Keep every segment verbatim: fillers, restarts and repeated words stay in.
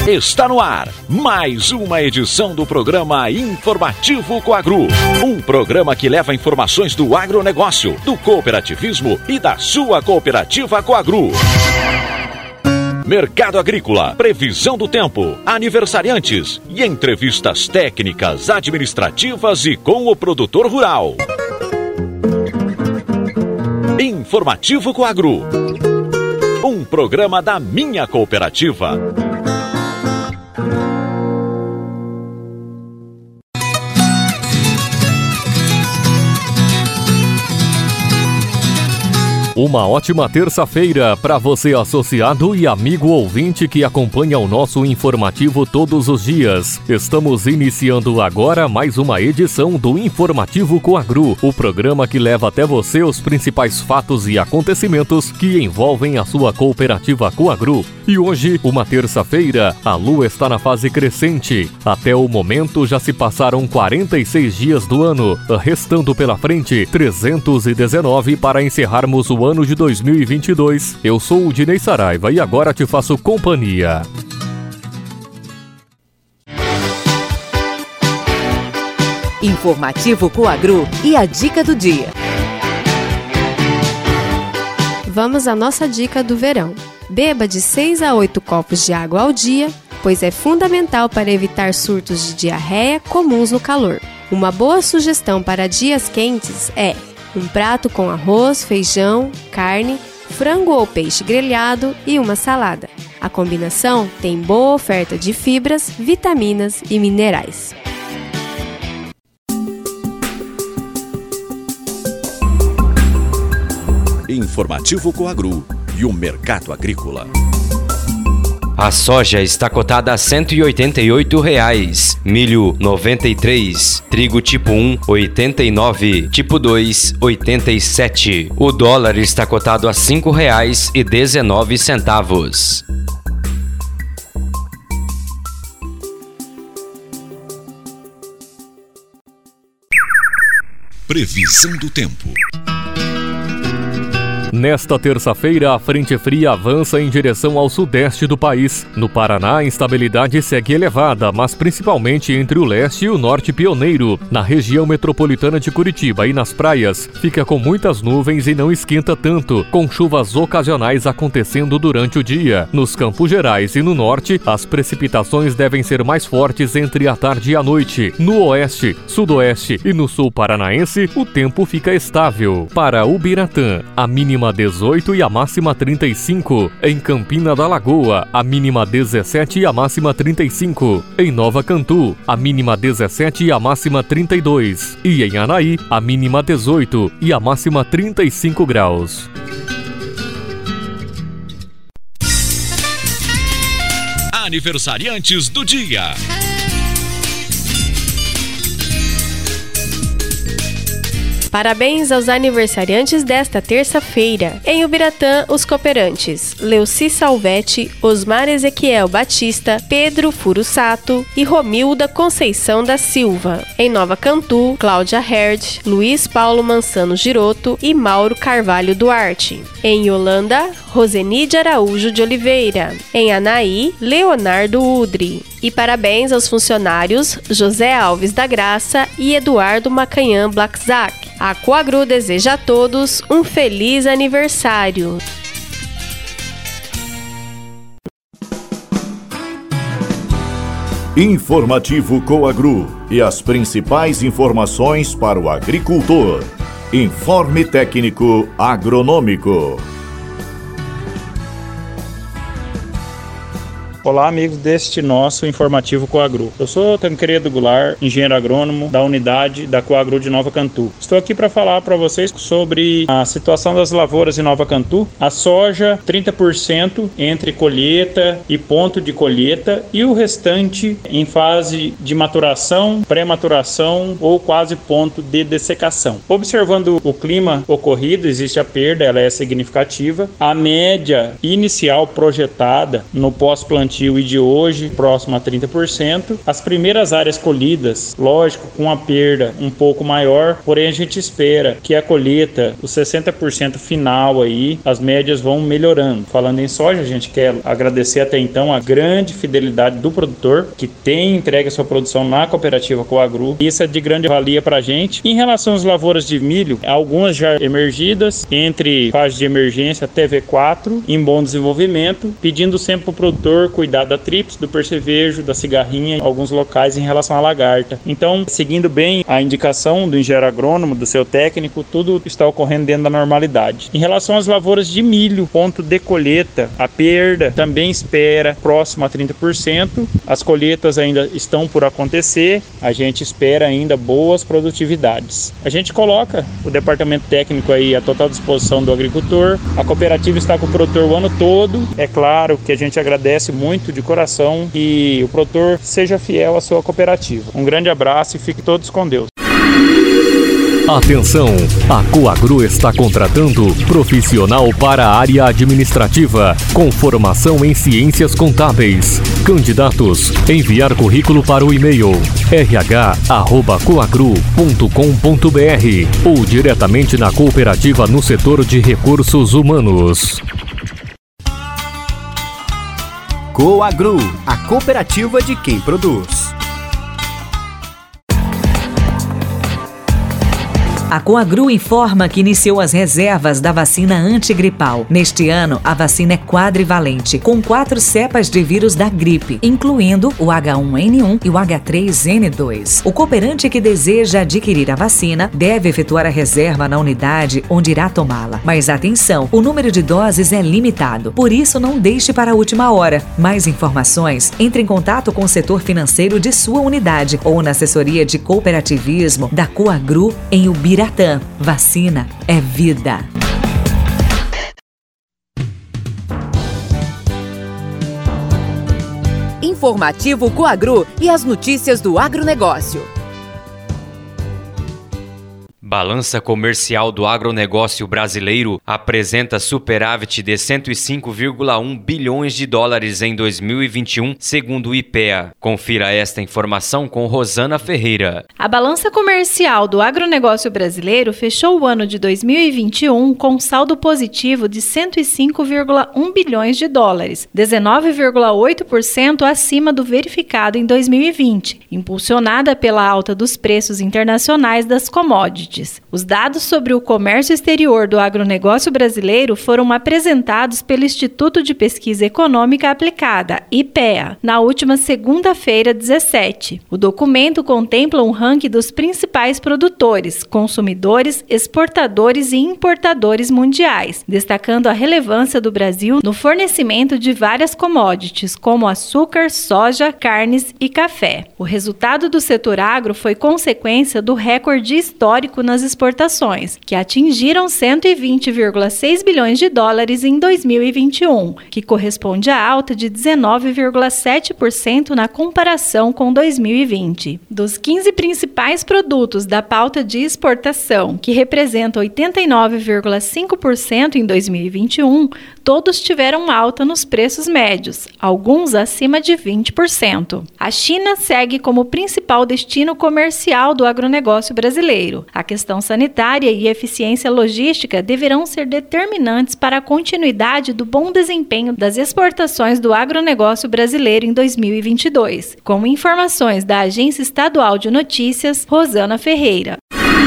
Está no ar mais uma edição do programa Informativo Coagro. Um programa que leva informações do agronegócio, do cooperativismo e da sua cooperativa Coagro. Mercado agrícola, previsão do tempo, aniversariantes e entrevistas técnicas, administrativas e com o produtor rural. Informativo Coagro. Um programa da minha cooperativa. Uma ótima terça-feira para você, associado e amigo ouvinte que acompanha o nosso informativo todos os dias. Estamos iniciando agora mais uma edição do Informativo Coagro, o programa que leva até você os principais fatos e acontecimentos que envolvem a sua cooperativa Coagro. E hoje, uma terça-feira, a lua está na fase crescente. Até o momento já se passaram quarenta e seis dias do ano, restando pela frente trezentos e dezenove para encerrarmos o ano de dois mil e vinte e dois. Eu sou o Dinei Saraiva e agora te faço companhia. Informativo Coagro e a dica do dia. Vamos à nossa dica do verão. Beba de seis a oito copos de água ao dia, pois é fundamental para evitar surtos de diarreia comuns no calor. Uma boa sugestão para dias quentes é um prato com arroz, feijão, carne, frango ou peixe grelhado e uma salada. A combinação tem boa oferta de fibras, vitaminas e minerais. Informativo Coagro e o mercado agrícola. A soja está cotada a cento e oitenta e oito reais, milho noventa e três, trigo tipo um oitenta e nove, tipo dois oitenta e sete. O dólar está cotado a cinco reais e dezenove centavos. Previsão do tempo. Nesta terça-feira, a frente fria avança em direção ao sudeste do país. No Paraná, a instabilidade segue elevada, mas principalmente entre o leste e o norte pioneiro. Na região metropolitana de Curitiba e nas praias, fica com muitas nuvens e não esquenta tanto, com chuvas ocasionais acontecendo durante o dia. Nos Campos Gerais e no norte, as precipitações devem ser mais fortes entre a tarde e a noite. No oeste, sudoeste e no sul paranaense, o tempo fica estável. Para Ubiratã, a mínima dezoito e a máxima trinta e cinco. Em Campina da Lagoa, a mínima dezessete e a máxima trinta e cinco. Em Nova Cantu, a mínima dezessete e a máxima trinta e dois. E em Anaí, a mínima dezoito e a máxima trinta e cinco graus. Aniversariantes do dia. Parabéns aos aniversariantes desta terça-feira. Em Ubiratã, os cooperantes Leuci Salvetti, Osmar Ezequiel Batista, Pedro Furusato e Romilda Conceição da Silva. Em Nova Cantu, Cláudia Herd, Luiz Paulo Mansano Giroto e Mauro Carvalho Duarte. Em Holanda, Rosenide Araújo de Oliveira. Em Anaí, Leonardo Udri. E parabéns aos funcionários José Alves da Graça e Eduardo Macanhã Blackzack. A Coagro deseja a todos um feliz aniversário. Informativo Coagro e as principais informações para o agricultor. Informe técnico agronômico. Olá, amigos deste nosso Informativo Coagro. Eu sou Tancredo Goulart, engenheiro agrônomo da unidade da Coagro de Nova Cantu. Estou aqui para falar para vocês sobre a situação das lavouras em Nova Cantu. A soja, trinta por cento entre colheita e ponto de colheita e o restante em fase de maturação, pré-maturação ou quase ponto de dessecação. Observando o clima ocorrido, existe a perda, ela é significativa. A média inicial projetada no pós-plantio plantio e de hoje, próximo a trinta por cento. As primeiras áreas colhidas, lógico, com a perda um pouco maior, porém a gente espera que a colheita, os sessenta por cento final aí, as médias vão melhorando. Falando em soja, a gente quer agradecer até então a grande fidelidade do produtor, que tem entregue a sua produção na cooperativa Coagro. Isso é de grande valia para a gente. Em relação às lavouras de milho, algumas já emergidas, entre fase de emergência até V quatro, em bom desenvolvimento, pedindo sempre para o produtor cuidar da trips, do percevejo, da cigarrinha, em alguns locais em relação à lagarta. Então, seguindo bem a indicação do engenheiro agrônomo, do seu técnico, tudo está ocorrendo dentro da normalidade. Em relação às lavouras de milho, ponto de colheita, a perda também espera próximo a trinta por cento. As colheitas ainda estão por acontecer, a gente espera ainda boas produtividades. A gente coloca o departamento técnico aí à total disposição do agricultor. A cooperativa está com o produtor o ano todo. É claro que a gente agradece muito de coração e o produtor seja fiel à sua cooperativa. Um grande abraço e fiquem todos com Deus. Atenção! A Coagro está contratando profissional para a área administrativa com formação em ciências contábeis. Candidatos, enviar currículo para o e-mail r h arroba coagro ponto com ponto b r ou diretamente na cooperativa no setor de recursos humanos. Coagro, a cooperativa de quem produz. A Coagro informa que iniciou as reservas da vacina antigripal. Neste ano, a vacina é quadrivalente, com quatro cepas de vírus da gripe, incluindo o H um N um e o H três N dois. O cooperante que deseja adquirir a vacina deve efetuar a reserva na unidade onde irá tomá-la. Mas atenção, o número de doses é limitado, por isso não deixe para a última hora. Mais informações, entre em contato com o setor financeiro de sua unidade ou na assessoria de cooperativismo da Coagro em Ubiratã. Vacina é vida. Informativo Coagro e as notícias do agronegócio. Balança comercial do agronegócio brasileiro apresenta superávit de cento e cinco vírgula um bilhões de dólares em dois mil e vinte e um, segundo o I P E A. Confira esta informação com Rosana Ferreira. A balança comercial do agronegócio brasileiro fechou o ano de dois mil e vinte e um com saldo positivo de cento e cinco vírgula um bilhões de dólares, dezenove vírgula oito por cento acima do verificado em dois mil e vinte, impulsionada pela alta dos preços internacionais das commodities. Os dados sobre o comércio exterior do agronegócio brasileiro foram apresentados pelo Instituto de Pesquisa Econômica Aplicada, I P E A, na última segunda-feira, dezessete. O documento contempla um ranking dos principais produtores, consumidores, exportadores e importadores mundiais, destacando a relevância do Brasil no fornecimento de várias commodities, como açúcar, soja, carnes e café. O resultado do setor agro foi consequência do recorde histórico nas exportações, que atingiram cento e vinte vírgula seis bilhões de dólares em dois mil e vinte e um, que corresponde a alta de dezenove vírgula sete por cento na comparação com dois mil e vinte. Dos quinze principais produtos da pauta de exportação, que representam oitenta e nove vírgula cinco por cento em dois mil e vinte e um, todos tiveram alta nos preços médios, alguns acima de vinte por cento. A China segue como principal destino comercial do agronegócio brasileiro. A questão sanitária e eficiência logística deverão ser determinantes para a continuidade do bom desempenho das exportações do agronegócio brasileiro em dois mil e vinte e dois. Com informações da Agência Estadual de Notícias, Rosana Ferreira.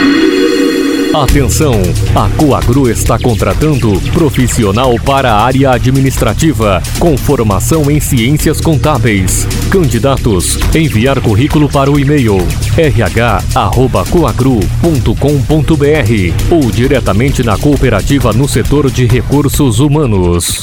Atenção! A Coagro está contratando profissional para a área administrativa com formação em ciências contábeis. Candidatos, enviar currículo para o e-mail r h arroba coagro ponto com ponto b r ou diretamente na cooperativa no setor de recursos humanos.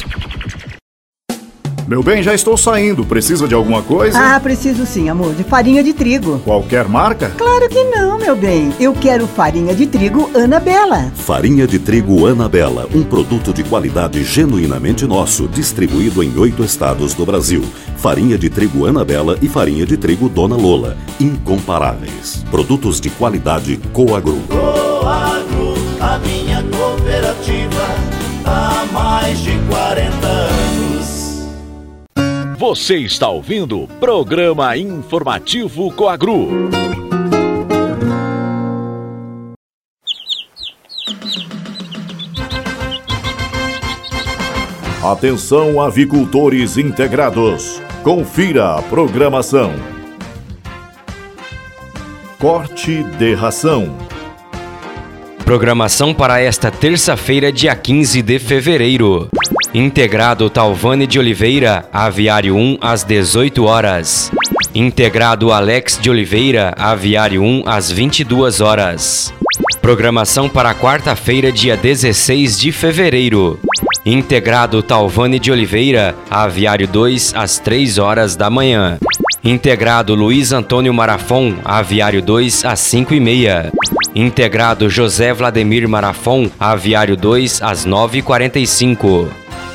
Meu bem, já estou saindo. Precisa de alguma coisa? Ah, preciso sim, amor. De farinha de trigo. Qualquer marca? Claro que não, meu bem. Eu quero farinha de trigo Anabela. Farinha de trigo Anabela, um produto de qualidade genuinamente nosso, distribuído em oito estados do Brasil. Farinha de trigo Anabela e farinha de trigo Dona Lola, incomparáveis. Produtos de qualidade Coagro. Coagro, a minha cooperativa, há mais de quarenta anos. Você está ouvindo o Programa Informativo Coagru. Atenção, avicultores integrados. Confira a programação. Corte de ração. Programação para esta terça-feira, dia quinze de fevereiro. Integrado Talvane de Oliveira, Aviário um, às dezoito horas. Integrado Alex de Oliveira, Aviário um, às vinte e duas horas. Programação para quarta-feira, dia dezesseis de fevereiro. Integrado Talvane de Oliveira, Aviário dois, às três horas da manhã. Integrado Luiz Antônio Marafon, Aviário dois, às cinco e meia. Integrado José Vladimir Marafon, Aviário dois, às nove e quarenta e cinco.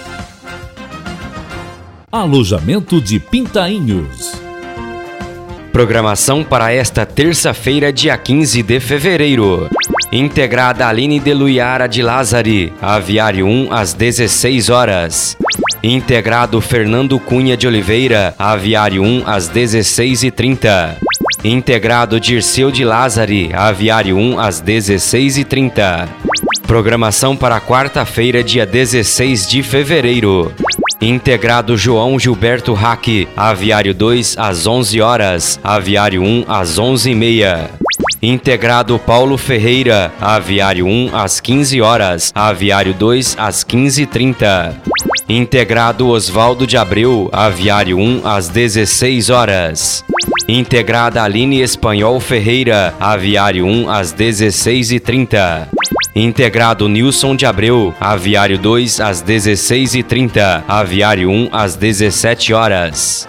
Alojamento de Pintainhos. Programação para esta terça-feira, dia quinze de fevereiro. Integrada Aline de Luiara de Lázari, Aviário um, às dezesseis horas. Integrado Fernando Cunha de Oliveira, Aviário um, às dezesseis e trinta. Integrado Dirceu de Lázari, Aviário um, às dezesseis e trinta. Programação para quarta-feira, dia dezesseis de fevereiro. Integrado João Gilberto Hack, Aviário dois, às onze horas, Aviário um, às onze e meia. Integrado Paulo Ferreira, Aviário um, às quinze horas, Aviário dois, às quinze e trinta. Integrado Osvaldo de Abreu, Aviário um, às dezesseis horas. Integrada Aline Espanhol Ferreira, Aviário um, às dezesseis e trinta. Integrado Nilson de Abreu, Aviário dois, às dezesseis e trinta, Aviário um, às dezessete horas.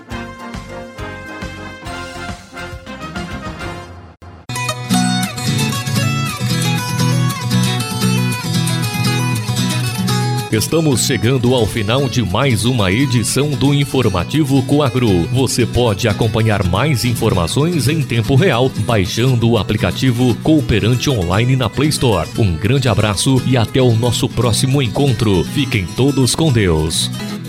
Estamos chegando ao final de mais uma edição do Informativo Coagru. Você pode acompanhar mais informações em tempo real baixando o aplicativo Cooperante Online na Play Store. Um grande abraço e até o nosso próximo encontro. Fiquem todos com Deus.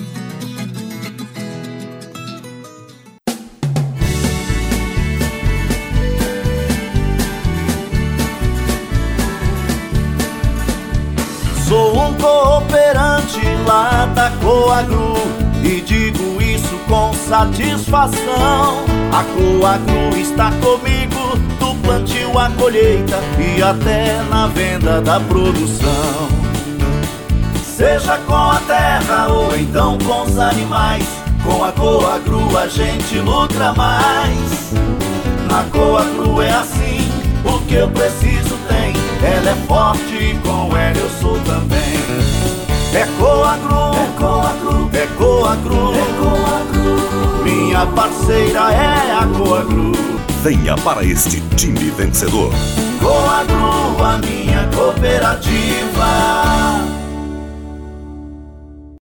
Sou um cooperante lá da Coagru e digo isso com satisfação. A Coagru está comigo do plantio à colheita e até na venda da produção. Seja com a terra ou então com os animais, com a Coagru a gente lucra mais. Na Coagru é assim, o que eu preciso tem. Ela é forte e com ela eu sou também. É Coagru, é Coagru, é Coagru, é Coagru. Minha parceira é a Coagru. Venha para este time vencedor. Coagru, a minha cooperativa.